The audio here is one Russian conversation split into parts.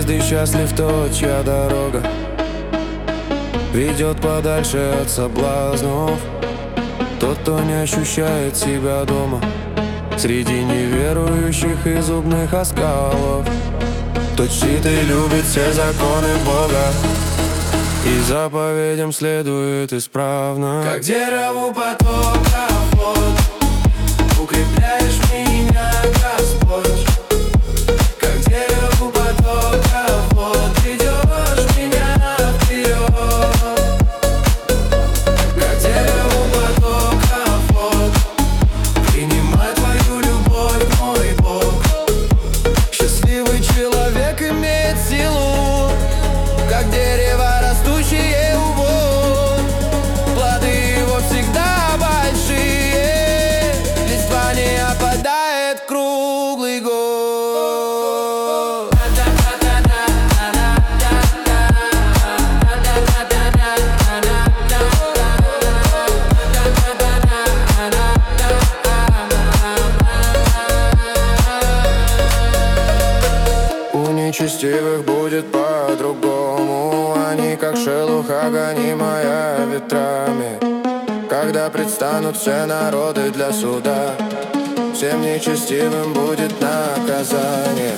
Каждый счастлив тот, чья дорога ведет подальше от соблазнов. Тот, кто не ощущает себя дома среди неверующих и зубных оскалов. Тот чтит и любит все законы Бога и заповедям следует исправно. Как дереву потока вод, укрепляешь меня, Господь. Как дереву потока вод, ведешь меня вперед. Как дереву потока вод, принимай твою любовь, мой Бог. Счастливый человек имеет силу, как дерево, растущее у вод. Плоды его всегда большие, листва не опадает круглый год. У нечестивых будет по-другому. Они, как шелуха, гонимая ветрами, когда предстанут все народы для суда, всем нечестивым будет наказание.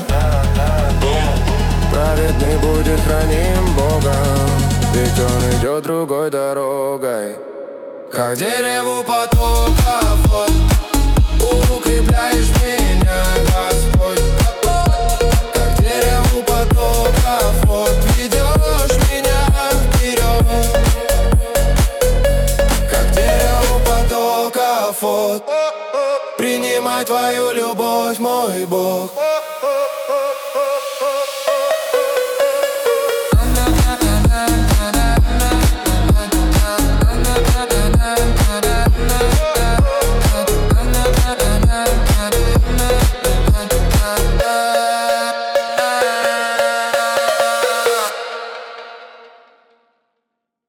Праведный будет храним Богом, ведь он идет другой дорогой. Как дереву потока вод, укрепляешь меня, Господь. Как дереву потока вод, ведешь меня вперед. Как дереву потока вод, принимай твою любовь, мой Бог.